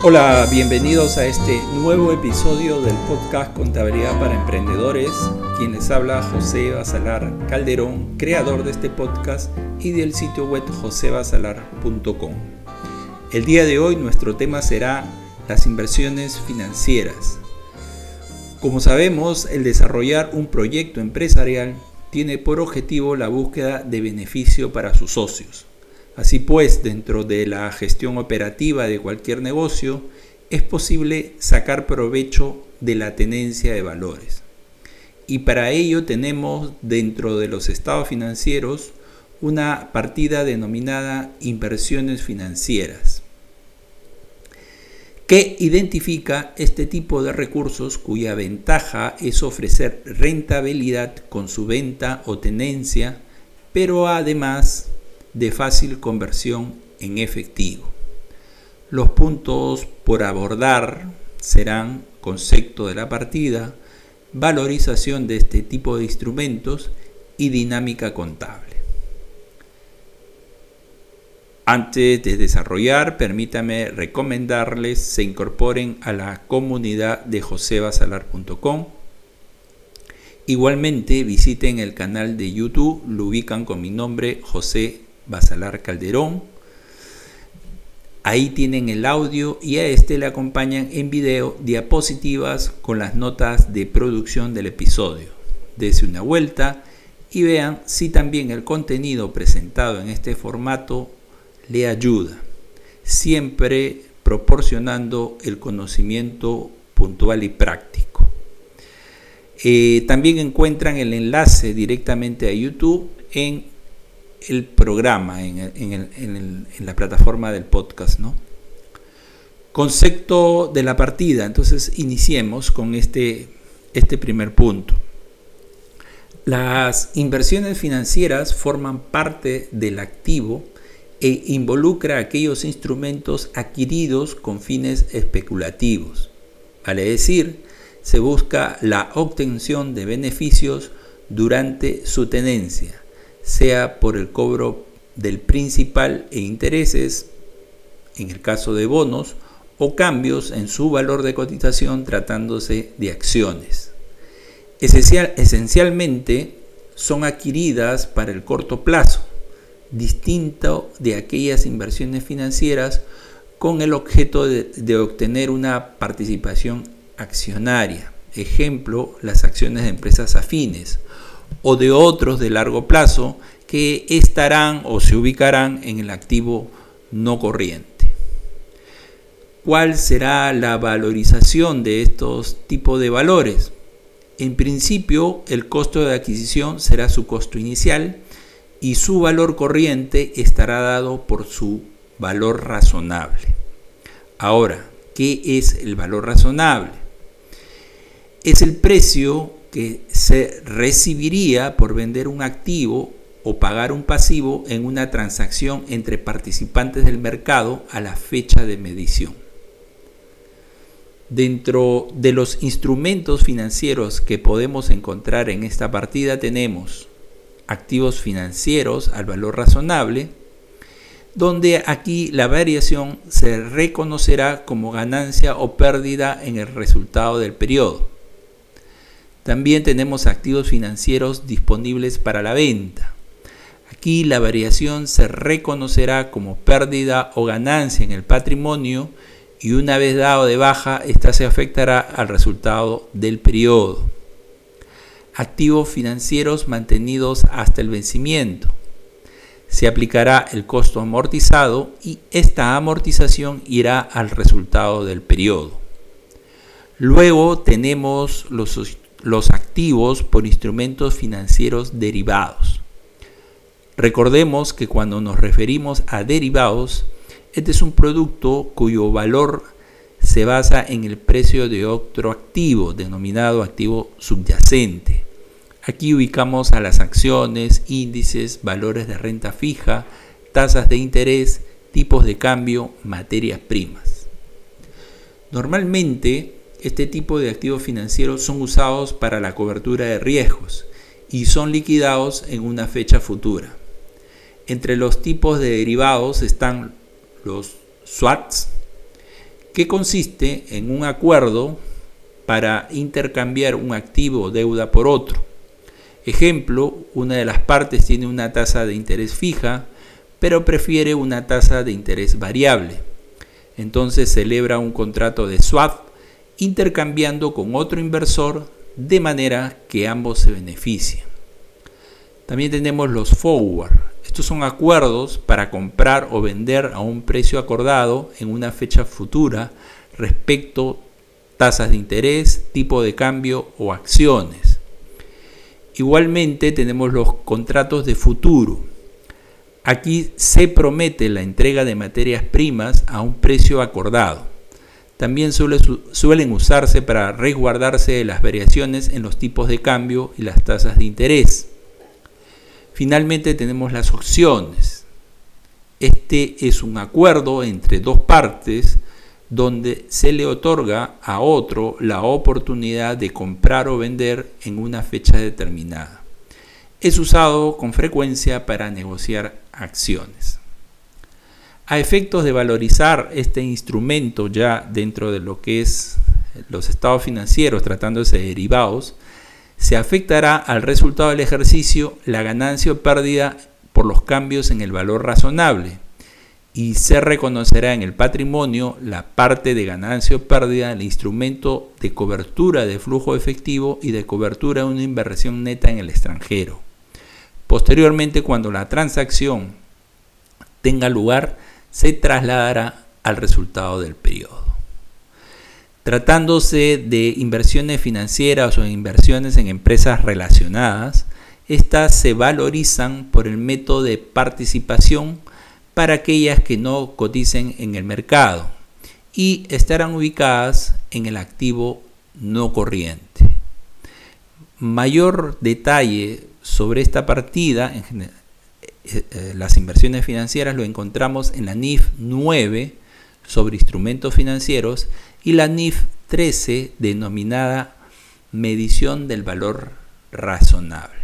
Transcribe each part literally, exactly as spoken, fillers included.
Hola, bienvenidos a este nuevo episodio del podcast Contabilidad para Emprendedores. Quien les habla, José Basalar Calderón, creador de este podcast y del sitio web jose basalar punto com. El día de hoy nuestro tema será las inversiones financieras. Como sabemos, el desarrollar un proyecto empresarial tiene por objetivo la búsqueda de beneficio para sus socios. Así pues, dentro de la gestión operativa de cualquier negocio, es posible sacar provecho de la tenencia de valores. Y para ello tenemos dentro de los estados financieros una partida denominada inversiones financieras, que identifica este tipo de recursos cuya ventaja es ofrecer rentabilidad con su venta o tenencia, pero además de fácil conversión en efectivo. Los puntos por abordar serán concepto de la partida, valorización de este tipo de instrumentos y dinámica contable. Antes de desarrollar, permítame recomendarles se incorporen a la comunidad de jose basalar punto com. Igualmente visiten el canal de YouTube, lo ubican con mi nombre, José Basalar Calderón. Ahí tienen el audio y a este le acompañan en video diapositivas con las notas de producción del episodio. Dense una vuelta y vean si también el contenido presentado en este formato le ayuda, siempre proporcionando el conocimiento puntual y práctico. Eh, también encuentran el enlace directamente a YouTube en el programa, en, el, en, el, en, el, en la plataforma del podcast, ¿no? Concepto de la partida. Entonces iniciemos con este, este primer punto. Las inversiones financieras forman parte del activo e involucra aquellos instrumentos adquiridos con fines especulativos. Vale decir, se busca la obtención de beneficios durante su tenencia, sea por el cobro del principal e intereses, en el caso de bonos, o cambios en su valor de cotización tratándose de acciones. Esencial, esencialmente son adquiridas para el corto plazo, distinto de aquellas inversiones financieras con el objeto de, de obtener una participación accionaria, ejemplo, las acciones de empresas afines, o de otros de largo plazo que estarán o se ubicarán en el activo no corriente. ¿Cuál será la valorización de estos tipos de valores? En principio, el costo de adquisición será su costo inicial y su valor corriente estará dado por su valor razonable. Ahora, ¿qué es el valor razonable? Es el precio que se recibiría por vender un activo o pagar un pasivo en una transacción entre participantes del mercado a la fecha de medición. Dentro de los instrumentos financieros que podemos encontrar en esta partida tenemos activos financieros al valor razonable, donde aquí la variación se reconocerá como ganancia o pérdida en el resultado del periodo. También tenemos activos financieros disponibles para la venta. Aquí la variación se reconocerá como pérdida o ganancia en el patrimonio y una vez dado de baja, esta se afectará al resultado del periodo. Activos financieros mantenidos hasta el vencimiento. Se aplicará el costo amortizado y esta amortización irá al resultado del periodo. Luego tenemos los los activos por instrumentos financieros derivados. Recordemos que cuando nos referimos a derivados, este es un producto cuyo valor se basa en el precio de otro activo, denominado activo subyacente. Aquí ubicamos a las acciones, índices, valores de renta fija, tasas de interés, tipos de cambio, materias primas. Normalmente, este tipo de activos financieros son usados para la cobertura de riesgos y son liquidados en una fecha futura. Entre los tipos de derivados están los swaps, que consiste en un acuerdo para intercambiar un activo o deuda por otro. Ejemplo, una de las partes tiene una tasa de interés fija, pero prefiere una tasa de interés variable. Entonces celebra un contrato de swap intercambiando con otro inversor de manera que ambos se benefician. También tenemos los forward. Estos son acuerdos para comprar o vender a un precio acordado en una fecha futura respecto a tasas de interés, tipo de cambio o acciones. Igualmente tenemos los contratos de futuro. Aquí se promete la entrega de materias primas a un precio acordado. También suele, suelen usarse para resguardarse de las variaciones en los tipos de cambio y las tasas de interés. Finalmente tenemos las opciones. Este es un acuerdo entre dos partes donde se le otorga a otro la oportunidad de comprar o vender en una fecha determinada. Es usado con frecuencia para negociar acciones. A efectos de valorizar este instrumento ya dentro de lo que es los estados financieros, tratándose de derivados, se afectará al resultado del ejercicio la ganancia o pérdida por los cambios en el valor razonable y se reconocerá en el patrimonio la parte de ganancia o pérdida del instrumento de cobertura de flujo efectivo y de cobertura de una inversión neta en el extranjero. Posteriormente, cuando la transacción tenga lugar, se trasladará al resultado del periodo. Tratándose de inversiones financieras o inversiones en empresas relacionadas, estas se valorizan por el método de participación para aquellas que no coticen en el mercado y estarán ubicadas en el activo no corriente. Mayor detalle sobre esta partida, en eh, las inversiones financieras, lo encontramos en la N I F nueve sobre instrumentos financieros y la N I F trece denominada medición del valor razonable.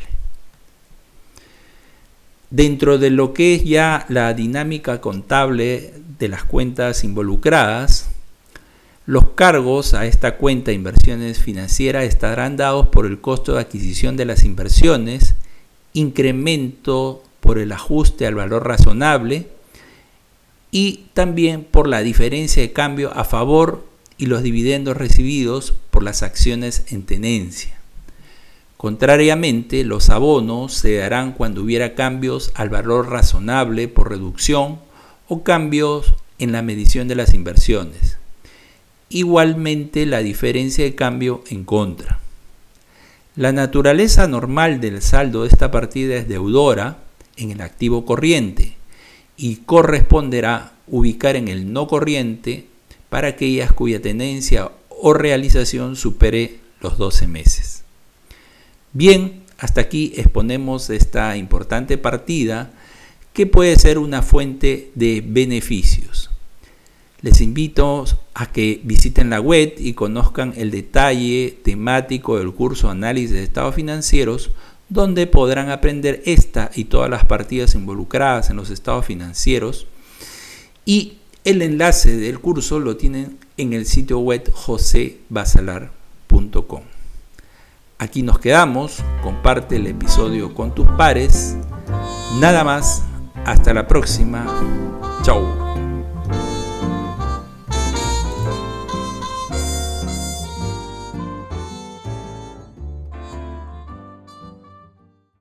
Dentro de lo que es ya la dinámica contable de las cuentas involucradas, los cargos a esta cuenta de inversiones financieras estarán dados por el costo de adquisición de las inversiones, incremento por el ajuste al valor razonable y también por la diferencia de cambio a favor y los dividendos recibidos por las acciones en tenencia. Contrariamente, los abonos se darán cuando hubiera cambios al valor razonable por reducción o cambios en la medición de las inversiones. Igualmente, la diferencia de cambio en contra. La naturaleza normal del saldo de esta partida es deudora en el activo corriente y corresponderá ubicar en el no corriente para aquellas cuya tenencia o realización supere los doce meses. Bien, hasta aquí exponemos esta importante partida que puede ser una fuente de beneficios. Les invito a que visiten la web y conozcan el detalle temático del curso Análisis de Estados Financieros, donde podrán aprender esta y todas las partidas involucradas en los estados financieros. Y el enlace del curso lo tienen en el sitio web jose basalar punto com. Aquí nos quedamos, comparte el episodio con tus pares. Nada más, hasta la próxima. Chau.